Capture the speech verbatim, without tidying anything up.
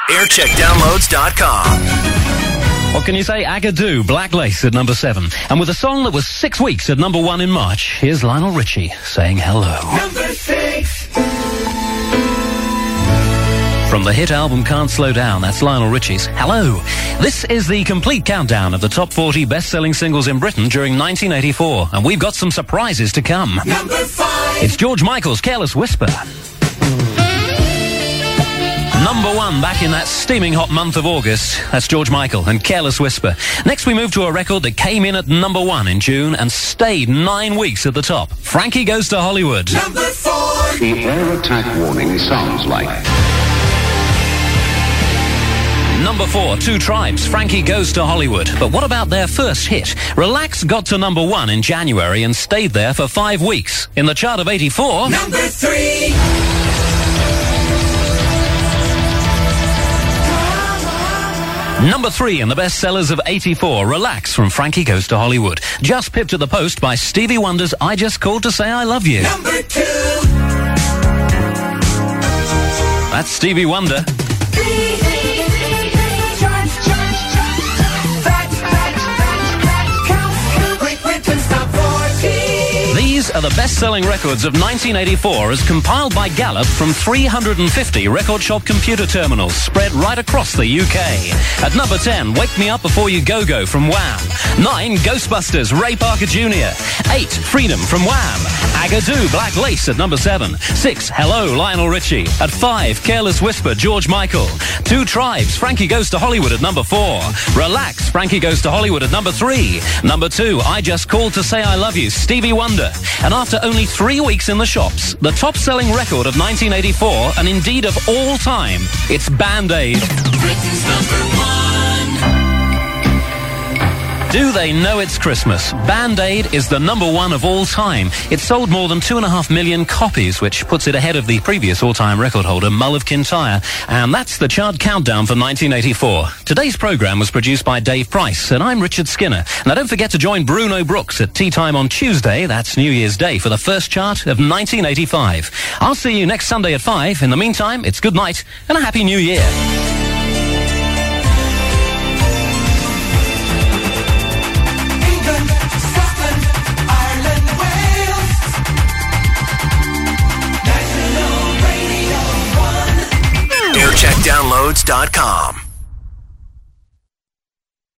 aircheck downloads dot com. What can you say? Agadoo, Black Lace at number seven. And with a song that was six weeks at number one in March, here's Lionel Richie saying hello. Number six. From the hit album Can't Slow Down, that's Lionel Richie's Hello. This is the complete countdown of the top forty best-selling singles in Britain during nineteen eighty-four, and we've got some surprises to come. Number five. It's George Michael's Careless Whisper. Number one back in that steaming hot month of August. That's George Michael and Careless Whisper. Next we move to a record that came in at number one in June and stayed nine weeks at the top. Frankie Goes to Hollywood. Number four. The air attack warning sounds like... Number four, Two Tribes, Frankie Goes to Hollywood. But what about their first hit? Relax got to number one in January and stayed there for five weeks. In the chart of eighty-four... Number three. Number three in the bestsellers of eighty-four, Relax from Frankie Goes to Hollywood. Just pipped at the post by Stevie Wonder's I Just Called to Say I Love You. Number two. That's Stevie Wonder. These are the best-selling records of nineteen eighty-four as compiled by Gallup from three hundred fifty record shop computer terminals spread right across the U K. At number ten, Wake Me Up Before You Go-Go from Wham. nine, Ghostbusters, Ray Parker Junior eight, Freedom from Wham. Agadoo, Black Lace at number seven. six, Hello, Lionel Richie. At five, Careless Whisper, George Michael. Two Tribes, Frankie Goes to Hollywood at number four. Relax, Frankie Goes to Hollywood at number three. Number two, I Just Called to Say I Love You, Stevie Wonder. And after only three weeks in the shops, the top-selling record of nineteen eighty-four, and indeed of all time, it's Band-Aid. Britain's number one. Do they know it's Christmas? Band-Aid is the number one of all time. It sold more than two and a half million copies, which puts it ahead of the previous all-time record holder, Mull of Kintyre. And that's the chart countdown for nineteen eighty-four. Today's programme was produced by Dave Price, and I'm Richard Skinner. Now don't forget to join Bruno Brooks at tea time on Tuesday, that's New Year's Day, for the first chart of nineteen eighty-five. I'll see you next Sunday at five. In the meantime, it's good night and a Happy New Year. aircheck downloads dot com.